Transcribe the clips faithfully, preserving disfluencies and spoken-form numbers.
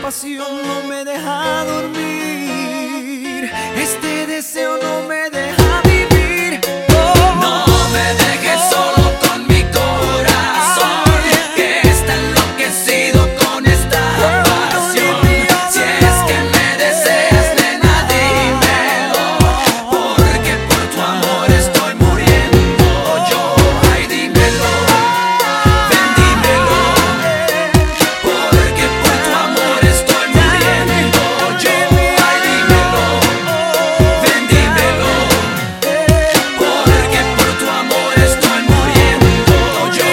pasión no me deja dormir, este deseo no me deja vivir. Oh, no me dejes solo con mi corazón, que está enloquecido con esta pasión. Si es que me deseas, nena, dímelo, porque por tu amor estoy muriendo yo. Ay, dímelo, ven, dímelo, porque por tu amor estoy muriendo yo. Ay, dímelo, ven, dímelo, porque por tu amor estoy muriendo yo.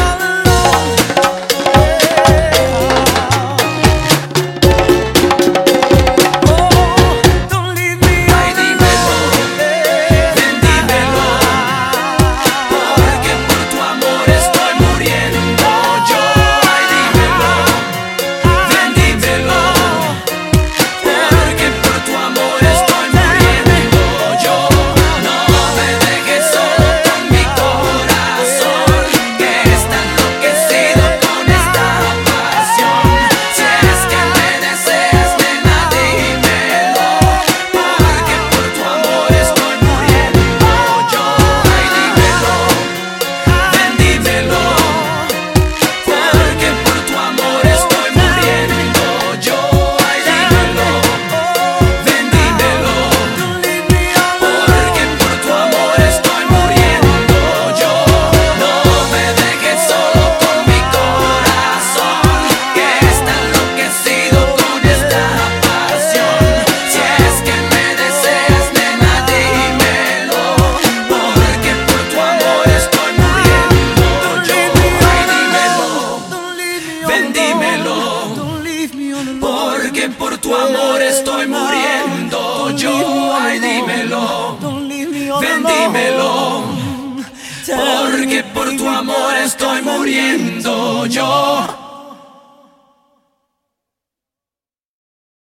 don't leave me Ay, dímelo, ven, dímelo, porque por tu amor estoy muriendo yo. Ay, dímelo, ven, dímelo, porque por tu amor estoy muriendo yo. No me dejes solo con mi corazón, que está enloquecido con esta pasión. Si es que me deseas, nena, dímelo, porque por tu amor estoy muriendo yo. Ay, dímelo, ven, dímelo, porque por tu amor estoy muriendo yo. Ay, dímelo, ven, dímelo, porque por tu amor estoy muriendo yo. No me dejes solo con mi corazón, que está enloquecido con esta pasión. Si es que me deseas, nena, dímelo, porque por tu amor estoy muriendo yo. Ay, dímelo, ven, dímelo, porque por tu amor estoy muriendo yo. Ay, dímelo, ven, dímelo, porque por tu amor estoy muriendo yo.